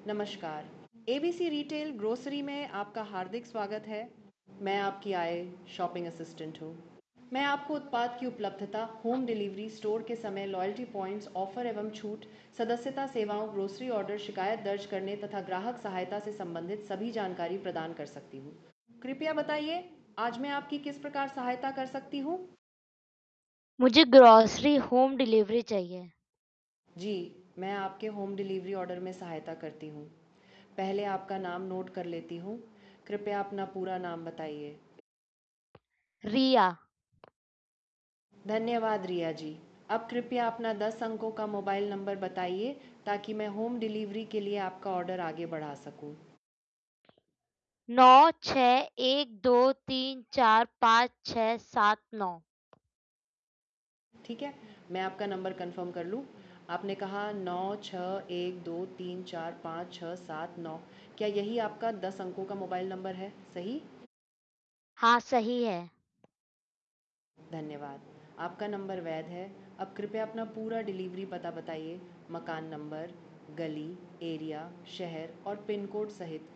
नमस्कार। ABC retail grocery में आपका हार्दिक स्वागत है। मैं आपकी शॉपिंग असिस्टेंट हूँ। मैं आपको उत्पाद की उपलब्धता, होम डिलीवरी, स्टोर के समय, लॉयल्टी पॉइंट्स, ऑफर एवं छूट, सदस्यता सेवाओं, ग्रोसरी ऑर्डर, शिकायत दर्ज करने तथा ग्राहक सहायता से संबंधित सभी जानकारी प्रदान कर सकती हूँ। कृपया बताइए, आज मैं आपकी किस प्रकार सहायता कर सकती हूँ? मुझे ग्रॉसरी होम डिलीवरी चाहिए। जी, मैं आपके होम डिलीवरी ऑर्डर में सहायता करती हूँ। पहले आपका नाम नोट कर लेती हूँ। कृपया अपना पूरा नाम बताइए। रिया। धन्यवाद रिया जी। अब कृपया अपना 10 अंकों का मोबाइल नंबर बताइए ताकि मैं होम डिलीवरी के लिए आपका ऑर्डर आगे बढ़ा सकूं। 9612345679। ठीक है, मैं आपका नंबर कंफर्म कर लूं। आपने कहा 9612345679। क्या यही आपका 10 अंकों का मोबाइल नंबर है? सही? हाँ, सही है। धन्यवाद। आपका नंबर वैध है। अब कृपया अपना पूरा डिलीवरी पता बताइए। मकान नंबर, गली, एरिया, शहर और पिन कोड सहित।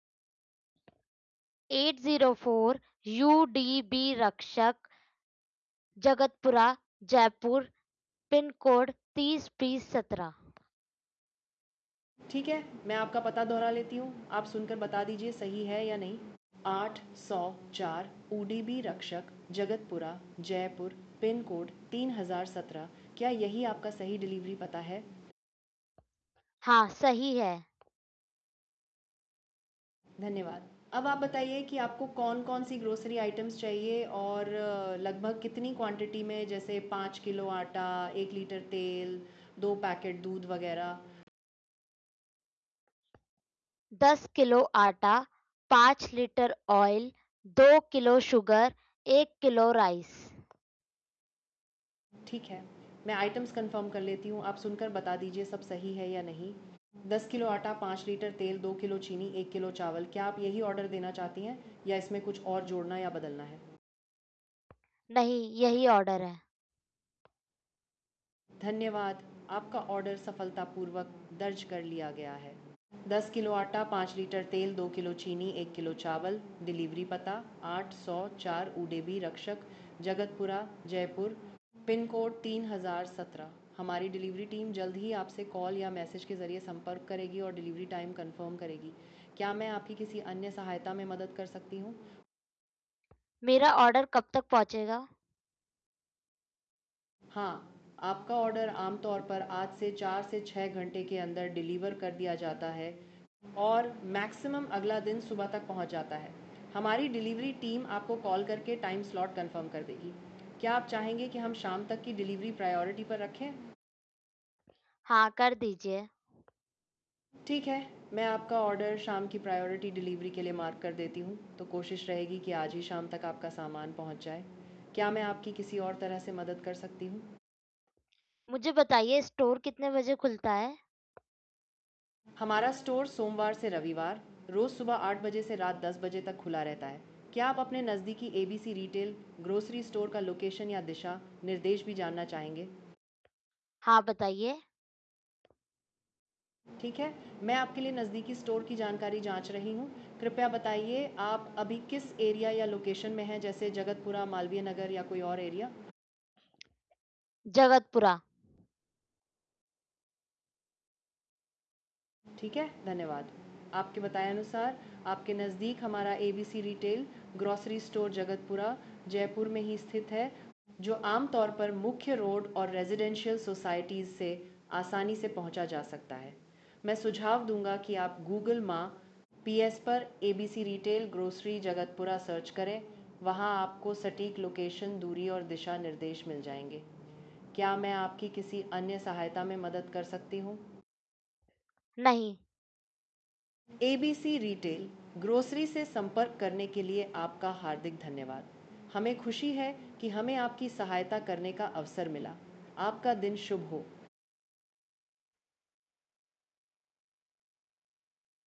804 UDB रक्षक, जगतपुरा, जयपुर, पिन कोड 302017। ठीक है, मैं आपका पता दोहरा लेती हूँ। आप सुनकर बता दीजिए सही है या नहीं। 804 ODB रक्षक, जगतपुरा, जयपुर, पिन कोड 3017। क्या यही आपका सही डिलीवरी पता है? हाँ, सही है। धन्यवाद। अब आप बताइए कि आपको कौन कौन सी ग्रोसरी आइटम्स चाहिए और लगभग कितनी क्वांटिटी में, जैसे 5 किलो आटा, 1 लीटर तेल, 2 पैकेट दूध वगैरह। 10 किलो आटा, 5 litre oil, 2 kilo sugar, 1 kilo rice. ठीक है, मैं आइटम्स कंफर्म कर लेती हूँ। आप सुनकर बता दीजिए सब सही है या नहीं। 10 किलो आटा, 5 लीटर तेल, 2 किलो चीनी, 1 किलो चावल। क्या आप यही ऑर्डर देना चाहती हैं या इसमें कुछ और जोड़ना या बदलना है? नहीं, यही ऑर्डर है। धन्यवाद। आपका ऑर्डर सफलतापूर्वक दर्ज कर लिया गया है। 10 किलो आटा, 5 लीटर तेल, 2 किलो चीनी, 1 किलो चावल। डिलीवरी पता 804 उडेबी रक्षक, जगतपुरा, जयपुर, पिन कोड 3017। हमारी डिलीवरी टीम जल्द ही आपसे कॉल या मैसेज के ज़रिए संपर्क करेगी और डिलीवरी टाइम कंफर्म करेगी। क्या मैं आपकी किसी अन्य सहायता में मदद कर सकती हूँ? मेरा ऑर्डर कब तक पहुंचेगा? हाँ, आपका ऑर्डर आमतौर पर आज से 4 से 6 घंटे के अंदर डिलीवर कर दिया जाता है और मैक्सिमम अगला दिन सुबह तक पहुंच जाता है। हमारी डिलीवरी टीम आपको कॉल करके टाइम स्लॉट कंफर्म कर देगी। क्या आप चाहेंगे कि हम शाम तक की डिलीवरी प्रायोरिटी पर रखें? हाँ, कर दीजिए। ठीक है, मैं आपका ऑर्डर शाम की प्रायोरिटी डिलीवरी के लिए मार्क कर देती हूँ। तो कोशिश रहेगी कि आज ही शाम तक आपका सामान पहुँच जाए। क्या मैं आपकी किसी और तरह से मदद कर सकती हूँ? मुझे बताइए स्टोर कितने बजे खुलता है? हमारा स्टोर सोमवार से रविवार रोज़ सुबह 8 बजे से रात 10 बजे तक खुला रहता है। क्या आप अपने नज़दीकी एबीसी रिटेल ग्रोसरी स्टोर का लोकेशन या दिशा निर्देश भी जानना चाहेंगे? हाँ, बताइए। ठीक है, मैं आपके लिए नज़दीकी स्टोर की जानकारी जांच रही हूँ। कृपया बताइए आप अभी किस एरिया या लोकेशन में हैं, जैसे जगतपुरा, मालवीय नगर या कोई और एरिया? जगतपुरा। ठीक है, धन्यवाद। आपके बताए अनुसार आपके नज़दीक हमारा ABC retail grocery store Jagatpura, Jaipur में ही स्थित है, जो आमतौर पर मुख्य रोड और रेजिडेंशियल सोसाइटीज़ से आसानी से पहुंचा जा सकता है। मैं सुझाव दूंगा कि आप गूगल पीएस पर ABC retail grocery Jagatpura search करें। वहां आपको सटीक लोकेशन, दूरी और दिशा निर्देश मिल जाएंगे। क्या मैं आपकी किसी अन्य सहायता में मदद कर सकती हूँ? नहीं। एबीसी रिटेल ग्रोसरी से संपर्क करने के लिए आपका हार्दिक धन्यवाद। हमें खुशी है कि हमें आपकी सहायता करने का अवसर मिला। आपका दिन शुभ हो।